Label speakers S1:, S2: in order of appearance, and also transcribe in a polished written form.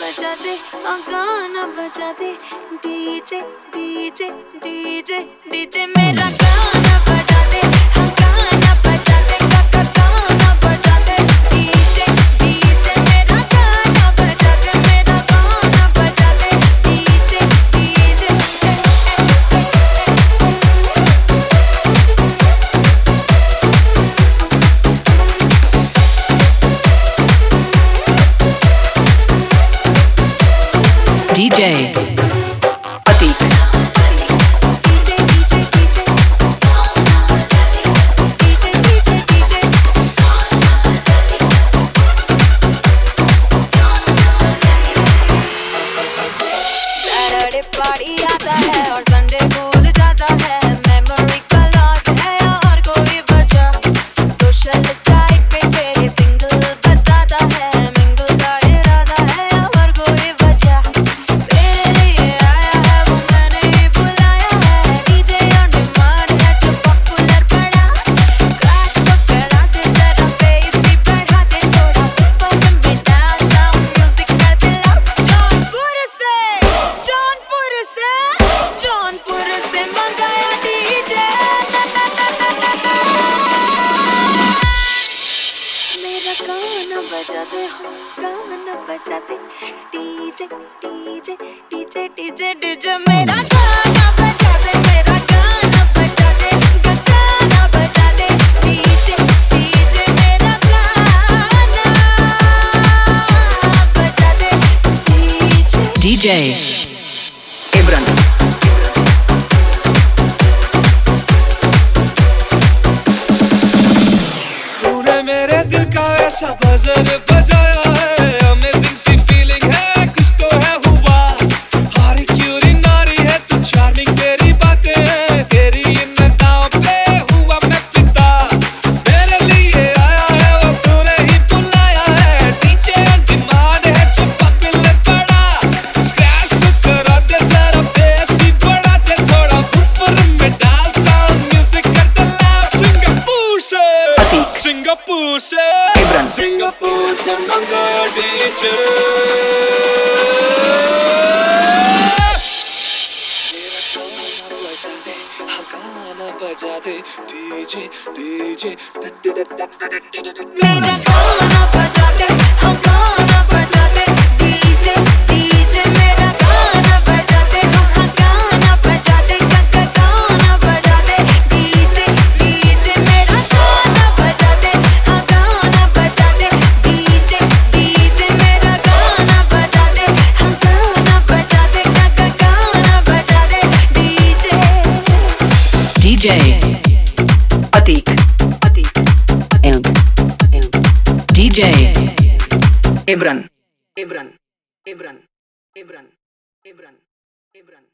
S1: बजा दे, गाना बजा दे, डीजे डीजे डीजे डीजे मेरा गाना बजा दे, गाना बजा दे, गाना बजा दे, डीजे डीजे मेरा गाना बजा दे, मेरा गाना बजा दे, DJ DJ.
S2: DJ Atik
S1: Saturday party आता है और संडे भूल जाता है, मेमोरी का लॉस है और कोई वजह, सोशल साइट पे तेरे सिंगल बताता है, मिंगल का इरादा है और कोई वजह, तेरे लिए आया है वो मैंने ही बुलाया है, डीजे ऑन डिमांड है जो पॉपुलर पड़ा, स्क्रैच तो करा दे जरा बेस भी बढ़ा दे थोड़ा, फोन में डाउन साउंड म्यूजिक कर दे लाउड, जौनपुर से मंगाया डीजे, मेरा गाना बजा दे, गाना बजा दे, DJ DJ DJ DJ DJ मेरा गाना बजा दे, मेरा गाना बजा दे, गाना बजा दे, डीजे डीजे मेरा गाना बजा दे, डीजे
S2: DJ Imran
S3: तूने मेरे दिल का ऐसा बजर बजाया है, अमेजिंग सी फीलिंग है, कुछ तो है हुआ, हारी क्यूरी नारी है तू, चार्मिंग तेरी बातें हैं, तेरी इन अदाओं पे हुआ मैं फिदा, मेरे लिए आया है वो तूने ही बुलाया है, डीजे ऑन डिमांड है जो पॉपुलर पड़ा, स्क्रैच तो करा दे जरा बेस भी बढ़ा दे थोड़ा, ऊपर में डाल साउंड म्यूजिक कर दे लाउड, सिंगापुर से
S2: Imran
S3: सिंगापुर से मंगाया डीजे, मेरा गाना बजा दे, डीजे डीजे
S1: मेरा गाना बजा दे, गाना बजा दे, डीजे डीजे मेरा गाना बजा दे, गाना बजा दे, गाना बजा दे, डीजे डीजे मेरा गाना बजा दे, गाना बजा दे, डीजे डीजे मेरा गाना बजा दे, गाना बजा दे, गाना बजा दे, DJ
S2: DJ Atik and DJ Imran
S1: Imran